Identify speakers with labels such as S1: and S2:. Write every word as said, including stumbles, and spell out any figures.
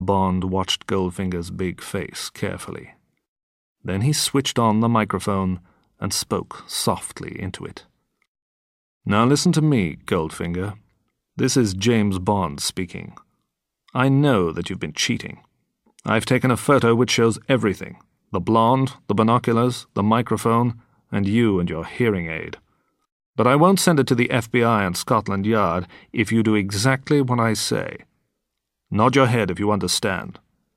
S1: Bond watched Goldfinger's big face carefully. Then he switched on the microphone and spoke softly into it. "Now listen to me, Goldfinger. This is James Bond speaking. I know that you've been cheating. I've taken a photo which shows everything. The blonde, the binoculars, the microphone, and you and your hearing aid. But I won't send it to the F B I and Scotland Yard if you do exactly what I say. Nod your head if you understand."